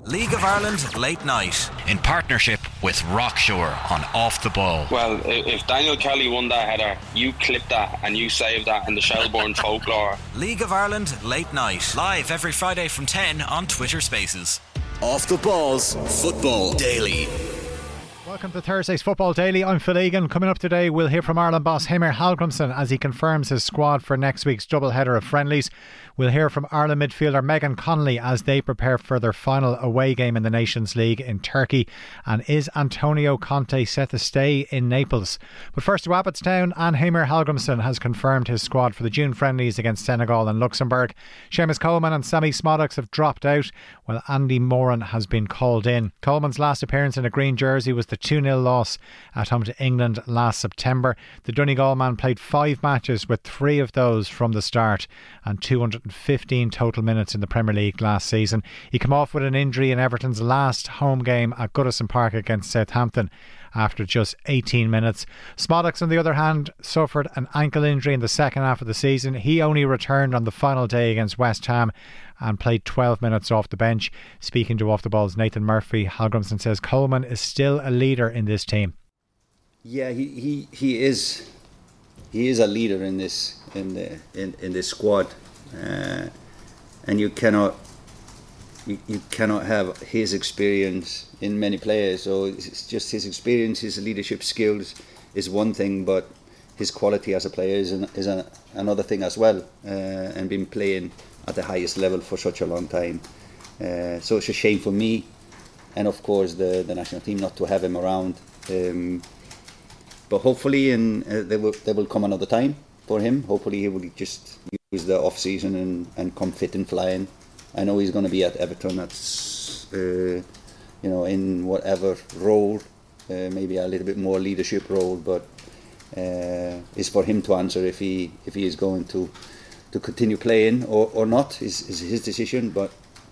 League of Ireland Late Night in partnership with Rockshore on Off the Ball. Well, if Daniel Kelly won that header, you clip that and you save that in the Shelbourne folklore. League of Ireland Late Night, live every Friday from 10 on Twitter Spaces. Off the Ball's Football Daily. Welcome to Thursday's Football Daily. I'm Phil Egan. Coming up today, we'll hear from Ireland boss Heimir Hallgrímsson as he confirms his squad for next week's doubleheader of friendlies. We'll hear from Ireland midfielder Megan Connolly as they prepare for their final away game in the Nations League in Turkey. And is Antonio Conte set to stay in Naples? But first to Abbottstown, and Heimir Hallgrímsson has confirmed his squad for the June friendlies against Senegal and Luxembourg. Seamus Coleman and Sammy Smodux have dropped out, while Andy Moran has been called in. Coleman's last appearance in a green jersey was the 2-0 loss at home to England last September. The Donegal man played 5 matches, with 3 of those from the start, and 215 total minutes in the Premier League last season. He came off with an injury in Everton's last home game at Goodison Park against Southampton after just 18 minutes. Smodux, on the other hand, suffered an ankle injury in the second half of the season. He only returned on the final day against West Ham and played 12 minutes off the bench. Speaking to Off the Ball's Nathan Murphy, Hallgrímsson says Coleman is still a leader in this team. Yeah, he is a leader in this this squad, and you cannot have his experience in many players. So it's just his experience, his leadership skills is one thing, but his quality as a player is another thing as well, and been playing at the highest level for such a long time. So it's a shame for me, and of course the national team, not to have him around. But hopefully, there will come another time for him. Hopefully he will just use the off season and come fit and flying. I know he's going to be at Everton. That's in whatever role, maybe a little bit more leadership role, but it's for him to answer if he is going to continue playing or not. Is his decision. But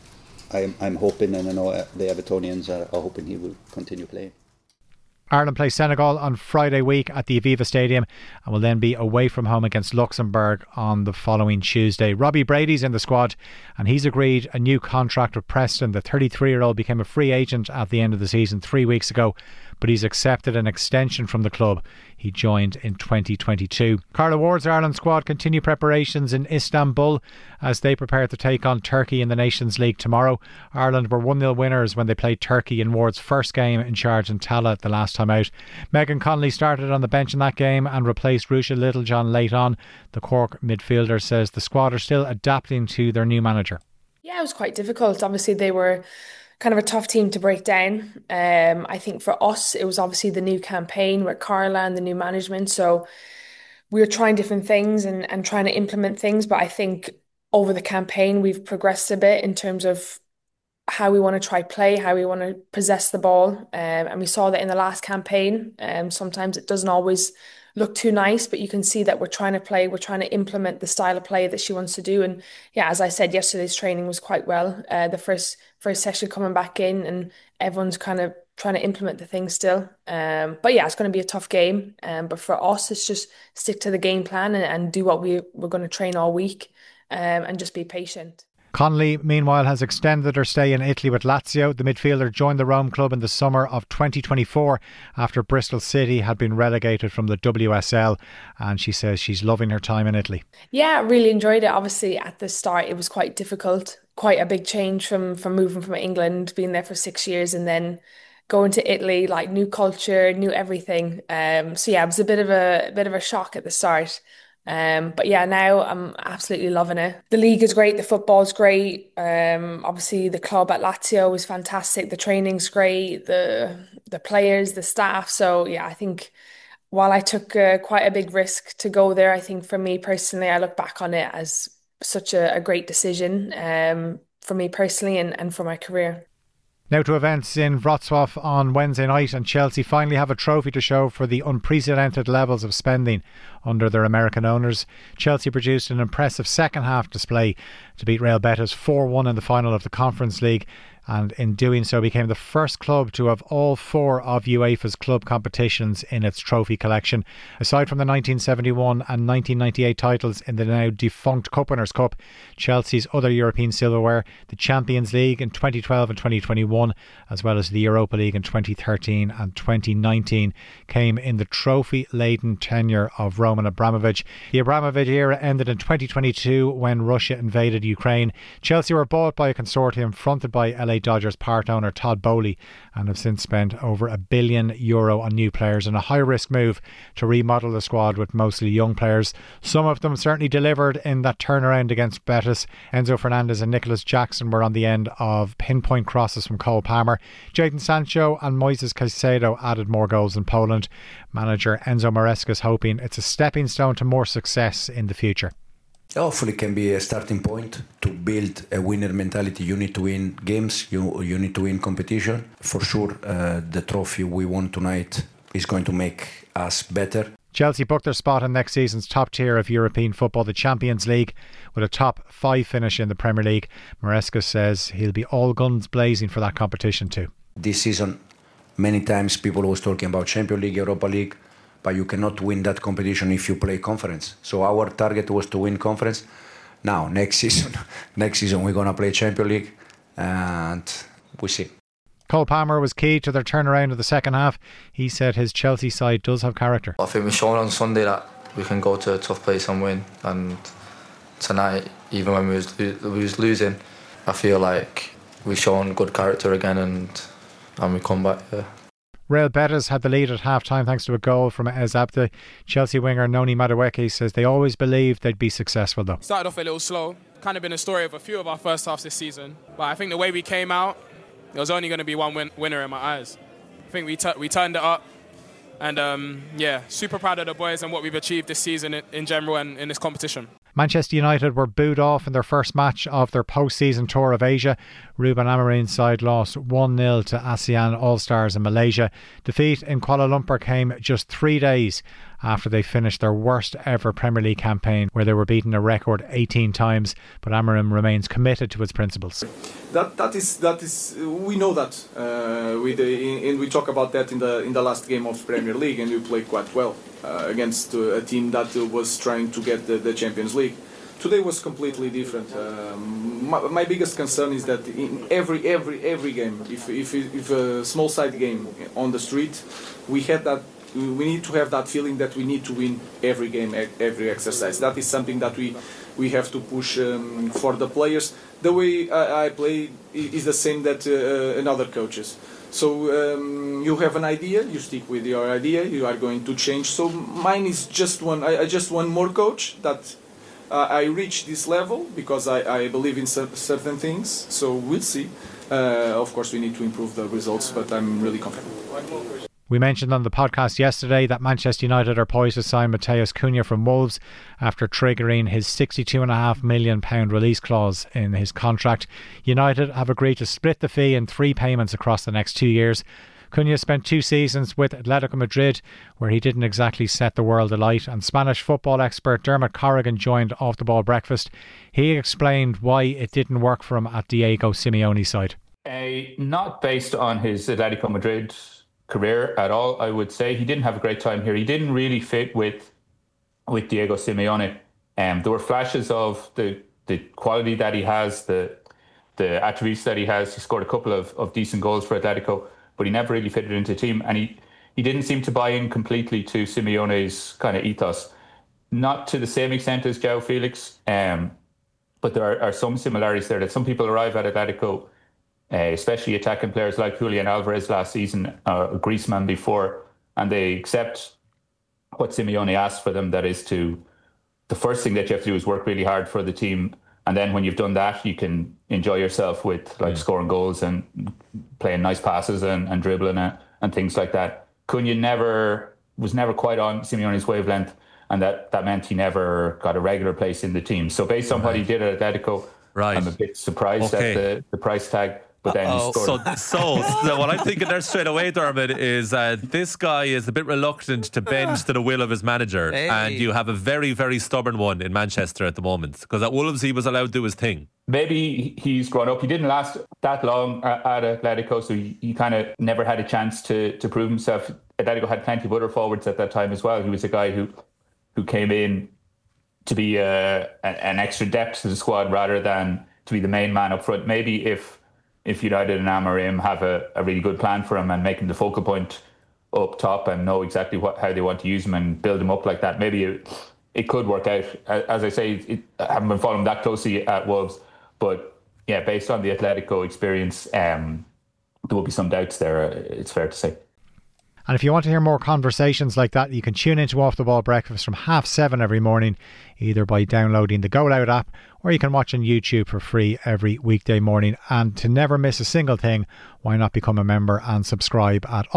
I'm hoping, and I know the Evertonians are hoping he will continue playing. Ireland play Senegal on Friday week at the Aviva Stadium and will then be away from home against Luxembourg on the following Tuesday. Robbie Brady's in the squad and he's agreed a new contract with Preston. The 33-year-old became a free agent at the end of the season 3 weeks ago, but he's accepted an extension from the club. He joined in 2022. Carla Ward's Ireland squad continue preparations in Istanbul as they prepare to take on Turkey in the Nations League tomorrow. Ireland were 1-0 winners when they played Turkey in Ward's first game in charge in Tallaght the last time out. Megan Connolly started on the bench in that game and replaced Ruesha Littlejohn late on. The Cork midfielder says the squad are still adapting to their new manager. Yeah, it was quite difficult. Obviously, they were kind of a tough team to break down. I think for us, it was obviously the new campaign with Carla and the new management. So we were trying different things and trying to implement things. But I think over the campaign, we've progressed a bit in terms of how we want to try play, how we want to possess the ball. And we saw that in the last campaign. Sometimes it doesn't always look too nice, but you can see that we're trying to implement the style of play that she wants to do. And yeah, as I said, yesterday's training was quite well. The first session coming back in, and everyone's kind of trying to implement the thing still. But yeah, it's going to be a tough game. But for us, it's just stick to the game plan and do what we're going to train all week, and just be patient. Connolly, meanwhile, has extended her stay in Italy with Lazio. The midfielder joined the Rome club in the summer of 2024 after Bristol City had been relegated from the WSL, and she says she's loving her time in Italy. Yeah, I really enjoyed it. Obviously, at the start, it was quite difficult. Quite a big change from moving from England, being there for 6 years, and then going to Italy, like new culture, new everything. So yeah, it was a bit of a shock at the start. But yeah, now I'm absolutely loving it. The league is great, the football's great. Obviously the club at Lazio is fantastic, the training's great, the players, the staff. So yeah, I think while I took quite a big risk to go there, I think for me personally, I look back on it as such a great decision for me personally and for my career. Now to events in Wrocław on Wednesday night, and Chelsea finally have a trophy to show for the unprecedented levels of spending under their American owners. Chelsea produced an impressive second half display to beat Real Betis 4-1 in the final of the Conference League and in doing so became the first club to have all 4 of UEFA's club competitions in its trophy collection. Aside from the 1971 and 1998 titles in the now defunct Cup Winners' Cup, Chelsea's other European silverware, the Champions League in 2012 and 2021, as well as the Europa League in 2013 and 2019, came in the trophy-laden tenure of Roman Abramovich. The Abramovich era ended in 2022 when Russia invaded Ukraine. Chelsea were bought by a consortium fronted by LA Dodgers part owner Todd Boehly and have since spent over €1 billion on new players in a high-risk move to remodel the squad with mostly young players. Some of them certainly delivered in that turnaround against Betis. Enzo Fernandez and Nicholas Jackson were on the end of pinpoint crosses from Cole Palmer. Jadon Sancho and Moises Caicedo added more goals in Poland. Manager Enzo Maresca is hoping it's a stepping stone to more success in the future. Hopefully it can be a starting point to build a winner mentality. You need to win games, you need to win competition. For sure, the trophy we won tonight is going to make us better. Chelsea booked their spot in next season's top tier of European football, the Champions League, with a top 5 finish in the Premier League. Maresca says he'll be all guns blazing for that competition too. This season, many times people was talking about Champions League, Europa League, but you cannot win that competition if you play conference. So our target was to win conference. Now, next season we're going to play Champions League, and we see. Cole Palmer was key to their turnaround of the second half. He said his Chelsea side does have character. I think we showed on Sunday that we can go to a tough place and win. And tonight, even when we was losing, I feel like we shown good character again, and we come back. Yeah. Real Betis had the lead at half-time thanks to a goal from Ez Abdi. Chelsea winger Noni Madueke says they always believed they'd be successful though. Started off a little slow. Kind of been a story of a few of our first halves this season. But I think the way we came out, there was only going to be one winner in my eyes. I think we turned it up. And super proud of the boys and what we've achieved this season in general and in this competition. Manchester United were booed off in their first match of their post-season tour of Asia. Ruben Amorim's side lost 1-0 to ASEAN All-Stars in Malaysia. Defeat in Kuala Lumpur came just 3 days after they finished their worst ever Premier League campaign, where they were beaten a record 18 times. But Amorim remains committed to his principles. That is we know that. We talk about that in the last game of Premier League, and we played quite well against a team that was trying to get the Champions League. Today was completely different. My biggest concern is that in every game, if a small side game on the street, we need to have that feeling that we need to win every game, every exercise. That is something that we have to push for the players. The way I play is the same that another coaches. So you have an idea, you stick with your idea, you are going to change. So mine is just one. I just want more coach that I reach this level because I believe in certain things. So we'll see. Of course, we need to improve the results, but I'm really confident. We mentioned on the podcast yesterday that Manchester United are poised to sign Matheus Cunha from Wolves after triggering his £62.5 million release clause in his contract. United have agreed to split the fee in 3 payments across the next 2 years. Cunha spent 2 seasons with Atletico Madrid, where he didn't exactly set the world alight, and Spanish football expert Dermot Corrigan joined Off the Ball Breakfast. He explained why it didn't work for him at Diego Simeone's side. Not based on his Atletico Madrid career at all, I would say. He didn't have a great time here. He didn't really fit with Diego Simeone. There were flashes of the quality that he has, the attributes that he has. He scored a couple of decent goals for Atletico, but he never really fitted into the team, and he didn't seem to buy in completely to Simeone's kind of ethos. Not to the same extent as João Felix, but there are some similarities there that some people arrive at Atletico, especially attacking players like Julian Alvarez last season, Griezmann before, and they accept what Simeone asks for them. That is the first thing that you have to do is work really hard for the team, and then when you've done that, you can enjoy yourself with scoring goals and playing nice passes and dribbling and things like that. Cunha was never quite on Simeone's wavelength, and that meant he never got a regular place in the team. So based on what he did at Atletico, I'm a bit surprised at the price tag. but then he scored. So what I'm thinking there straight away, Dermot, is this guy is a bit reluctant to bend to the will of his manager, and you have a very, very stubborn one in Manchester at the moment, because at Wolves he was allowed to do his thing. Maybe he's grown up. He didn't last that long at Atletico, so he kind of never had a chance to prove himself. Atletico had plenty of other forwards at that time as well. He was a guy who came in to be an extra depth to the squad rather than to be the main man up front. Maybe if United and Amorim have a really good plan for him and make him the focal point up top and know exactly how they want to use him and build him up like that, maybe it could work out. As I say, I haven't been following that closely at Wolves, but yeah, based on the Atletico experience, there will be some doubts there, it's fair to say. And if you want to hear more conversations like that, you can tune into Off the Ball Breakfast from 7:30 every morning, either by downloading the Go Loud app, or you can watch on YouTube for free every weekday morning. And to never miss a single thing, why not become a member and subscribe at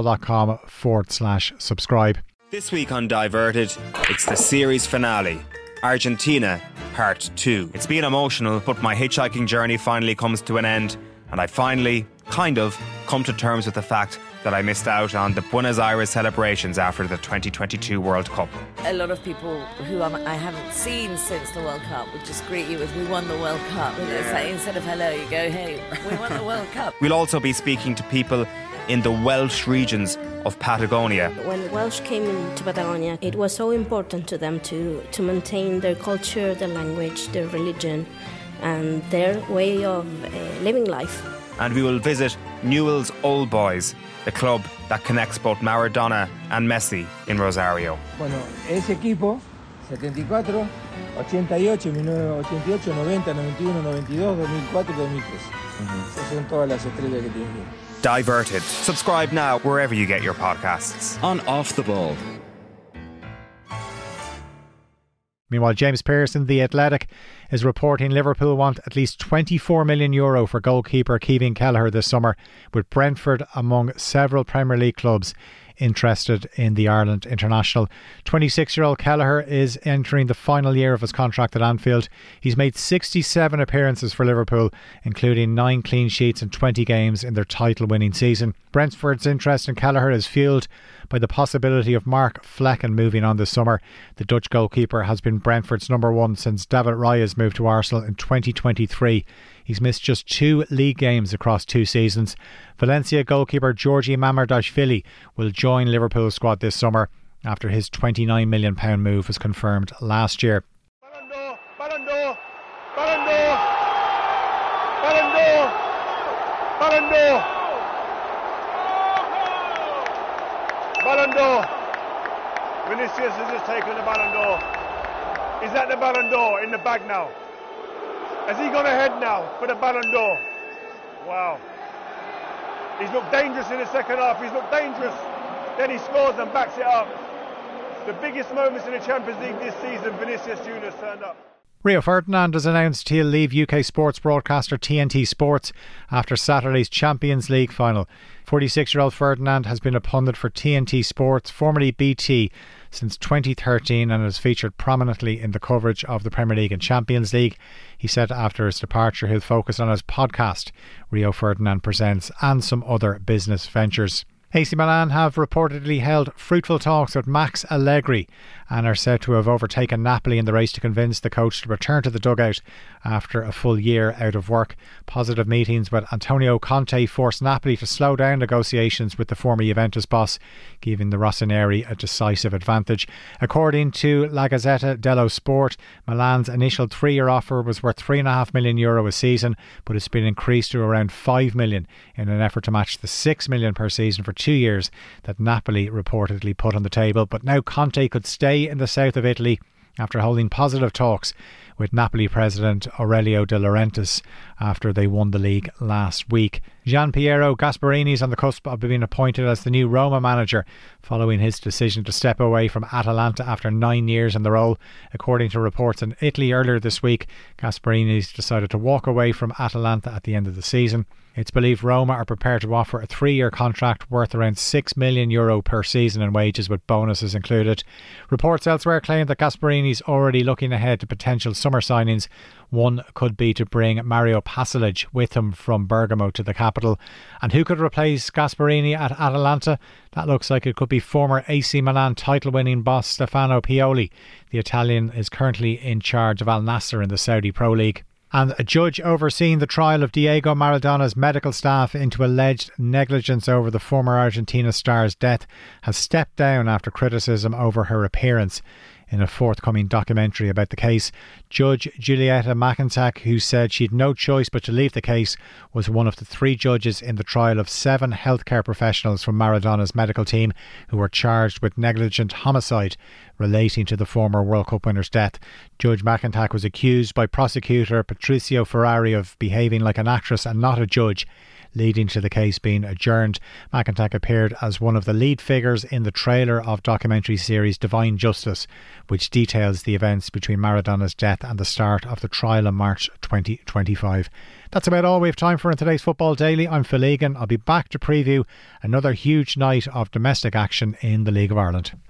offtheball.com/subscribe. This week on Diverted, it's the series finale, Argentina Part 2. It's been emotional, but my hitchhiking journey finally comes to an end, and I finally, kind of, come to terms with the fact that I missed out on the Buenos Aires celebrations after the 2022 World Cup. A lot of people who I haven't seen since the World Cup would just greet you with, "We won the World Cup." And it's like, instead of hello, you go, "Hey, we won the World Cup." We'll also be speaking to people in the Welsh regions of Patagonia. When Welsh came into Patagonia, it was so important to them to maintain their culture, their language, their religion, and their way of living life. And we will visit Newell's Old Boys, the club that connects both Maradona and Messi in Rosario. Bueno, ese equipo, 74, 88, 1988, 90, 91, 92, 2004, 2003. Esas son todas las estrellas que tienen. Diverted. Subscribe now wherever you get your podcasts. On Off the Ball. Meanwhile, James Pearson, The Athletic, is reporting Liverpool want at least €24 million for goalkeeper Kevin Kelleher this summer, with Brentford among several Premier League clubs interested in the Ireland international. 26-year-old Kelleher is entering the final year of his contract at Anfield. He's made 67 appearances for Liverpool, including 9 clean sheets in 20 games in their title-winning season. Brentford's interest in Kelleher is fuelled by the possibility of Mark Flecken moving on this summer. The Dutch goalkeeper has been Brentford's number one since David Raya's moved to Arsenal in 2023. He's missed just 2 league games across 2 seasons. Valencia goalkeeper Georgi Mamardashvili will join Liverpool's squad this summer after his £29 million move was confirmed last year. Ballon d'Or, Ballon d'Or, Ballon d'Or, Ballon d'Or, Ballon d'Or, Ballon d'Or. Vinicius has just taken the Ballon d'Or. Is that the Ballon d'Or in the bag now? Has he gone ahead now for the Ballon d'Or? Wow. He's looked dangerous in the second half. He's looked dangerous. Then he scores and backs it up. The biggest moments in the Champions League this season, Vinicius Junior turned up. Rio Ferdinand has announced he'll leave UK sports broadcaster TNT Sports after Saturday's Champions League final. 46-year-old Ferdinand has been a pundit for TNT Sports, formerly BT, since 2013 and has featured prominently in the coverage of the Premier League and Champions League. He said after his departure he'll focus on his podcast, Rio Ferdinand Presents, and some other business ventures. AC Milan have reportedly held fruitful talks with Max Allegri and are said to have overtaken Napoli in the race to convince the coach to return to the dugout after a full year out of work. Positive meetings with Antonio Conte forced Napoli to slow down negotiations with the former Juventus boss, giving the Rossoneri a decisive advantage. According to La Gazzetta dello Sport, Milan's initial 3-year offer was worth €3.5 million a season, but it's been increased to around €5 million in an effort to match the €6 million per season for 2 years that Napoli reportedly put on the table. But now Conte could stay in the south of Italy after holding positive talks with Napoli president Aurelio De Laurentiis after they won the league last week. Gian Piero Gasperini is on the cusp of being appointed as the new Roma manager following his decision to step away from Atalanta after 9 years in the role. According to reports in Italy earlier this week, Gasperini's decided to walk away from Atalanta at the end of the season. It's believed Roma are prepared to offer a 3-year contract worth around €6 million per season in wages, with bonuses included. Reports elsewhere claim that Gasparini's already looking ahead to potential summer signings. One could be to bring Mario Pasalic with him from Bergamo to the capital. And who could replace Gasparini at Atalanta? That looks like it could be former AC Milan title-winning boss Stefano Pioli. The Italian is currently in charge of Al Nassr in the Saudi Pro League. And a judge overseeing the trial of Diego Maradona's medical staff into alleged negligence over the former Argentina star's death has stepped down after criticism over her appearance in a forthcoming documentary about the case. Judge Julieta McIntyre, who said she'd no choice but to leave the case, was one of the 3 judges in the trial of 7 healthcare professionals from Maradona's medical team who were charged with negligent homicide relating to the former World Cup winner's death. Judge McIntyre was accused by prosecutor Patricio Ferrari of behaving like an actress and not a judge, leading to the case being adjourned. McIntyre appeared as one of the lead figures in the trailer of documentary series Divine Justice, which details the events between Maradona's death and the start of the trial in March 2025. That's about all we have time for in today's Football Daily. I'm Phil Egan. I'll be back to preview another huge night of domestic action in the League of Ireland.